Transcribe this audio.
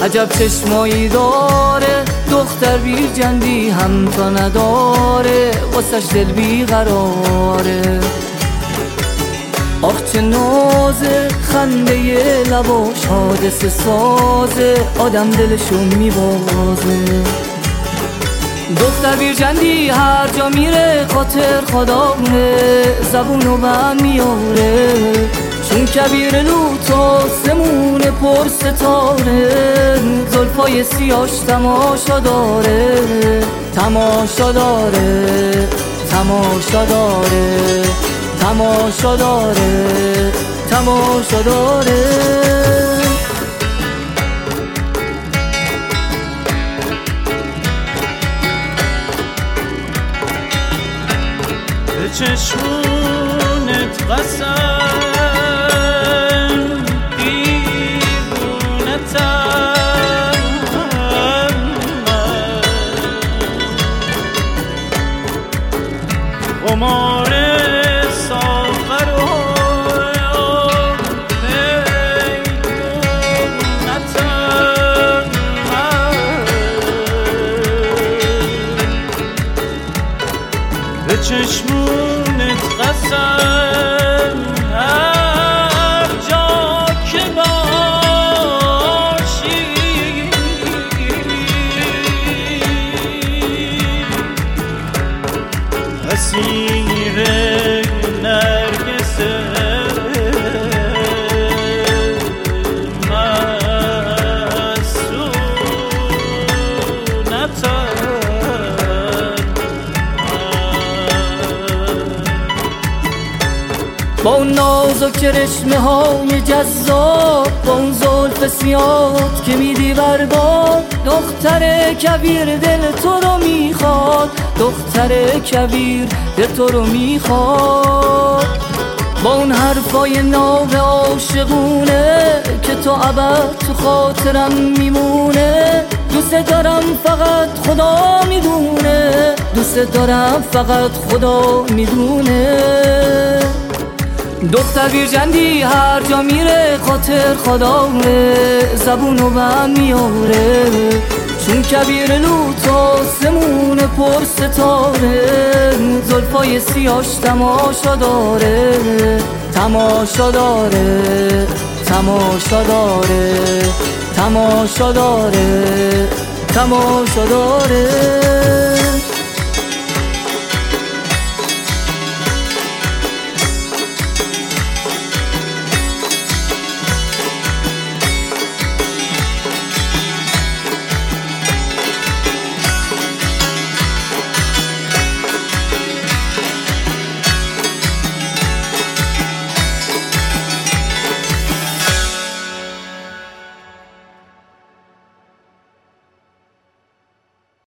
عجب چشمایی داره دختر بی جندی هم تا نداره واسش دل بی قراره. آخ چه نازه خنده لباش حادثه سازه آدم دلشو میبازه. دختر بیرجندی هر جا میره خاطر خدامه زبونو بند میاره چون کبیر لوت آسمون پر ستاره زلفای سیاش تماشا داره تماشا داره تماشا داره تماشا داره تماشا داره. به چشمونت قسم دیوونتم قمار ساغر و پیدونتم به چشمونت قسم هر جا که باشی اسیر نرگس با اون نازک رشمه های جذاب با اون زلف سیاد که میدی برباد دختر کبیر دل تو رو میخواد دختر کبیر دل تو رو میخواد. با اون حرفای ناب عاشقونه که تو ابد تو خاطرم میمونه دوست دارم فقط خدا میدونه دوست دارم فقط خدا میدونه. دختر بیرجندی هر جا میره خاطر خدامه زبونو بند میاره چون کبیر لوت آسمون پر ستاره زلفای سیاش تماشا داره تماشا داره تماشا داره تماشا داره تماشا داره.